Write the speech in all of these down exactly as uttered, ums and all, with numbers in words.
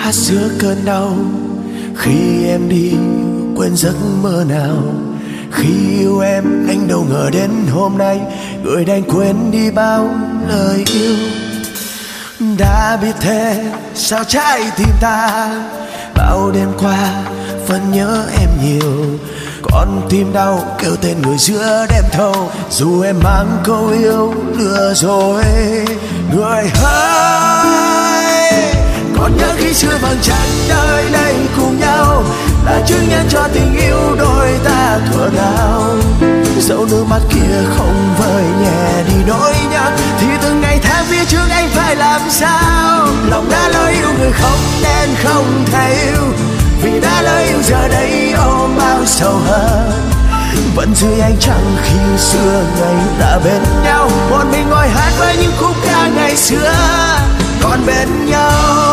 hát giữa cơn đau. Khi em đi quên giấc mơ nào, khi yêu em anh đâu ngờ đến hôm nay người đành quên đi bao lời yêu. Đã biết thế sao trái tim ta bao đêm qua vẫn nhớ em nhiều. Con tim đau kêu tên người giữa đêm thâu, dù em mang câu yêu lừa dối. Người hỡi, còn nhớ khi xưa vầng trăng nơi đây cùng nhau là chứng nhân cho tình yêu đôi ta thuở nào. Dẫu nước mắt kia không vơi nhẹ đi nỗi nhớ, thì từng ngày tháng phía trước anh phải làm sao. Lòng đã lỡ yêu người không nên không thể yêu, vì đã lỡ yêu giờ đây ôm bao sầu hờn. Vẫn dưới ánh trăng khi xưa ngày ta bên nhau, một mình ngồi hát với những khúc ca ngày xưa còn bên nhau.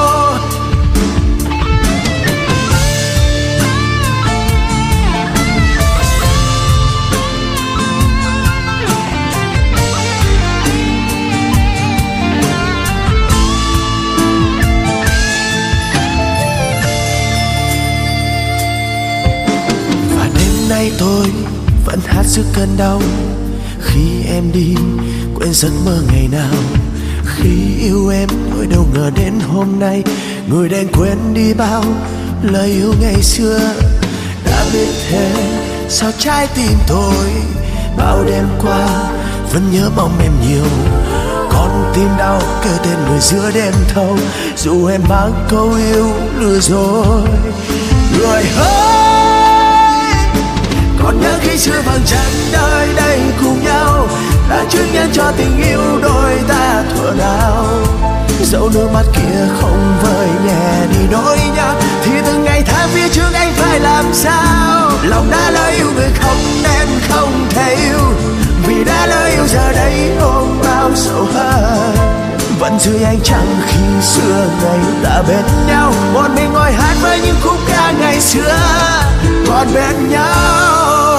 Nay tôi vẫn hát giữa cơn đau. Khi em đi quên giấc mơ ngày nào, khi yêu em tôi đâu ngờ đến hôm nay người đành quên đi bao lời yêu ngày xưa. Đã biết thế sao trái tim tôi bao đêm qua vẫn nhớ mong em nhiều. Con tim đau kêu tên người giữa đêm thâu, dù em mang câu yêu lừa dối. Người hỡi, còn nhớ khi xưa vầng trăng nơi đây cùng nhau là chứng nhân cho tình yêu đôi ta thuở nào. Dẫu nước mắt kia không vơi nhẹ đi nỗi nhớ, thì từng ngày tháng phía trước anh phải làm sao. Lòng đã lỡ yêu người không nên không thể yêu, vì đã lỡ yêu giờ đây ôm bao sầu hờn. Vẫn dưới ánh trăng khi xưa ngày ta bên nhau, một mình ngồi hát với những khúc ca ngày xưa còn bên nhau.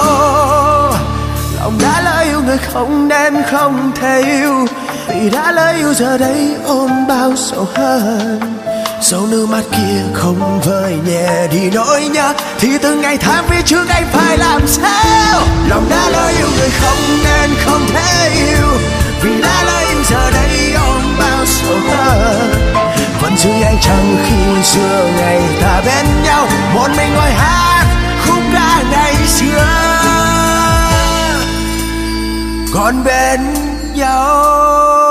Lòng đã lỡ yêu người không nên không thể yêu, vì đã lỡ yêu giờ đây ôm bao sầu hờn. Dẫu nước mắt kia không vơi nhẹ đi nỗi nhớ, thì từng ngày tháng phía trước anh phải làm sao. Lòng đã lỡ yêu người không nên không thể yêu, vì đã lỡ yêu giờ đây ôm bao sầu hờn. Vẫn dưới ánh trăng khi xưa ngày ta bên nhau, một mình ngồi hát khúc ca ngày xưa còn bên nhau.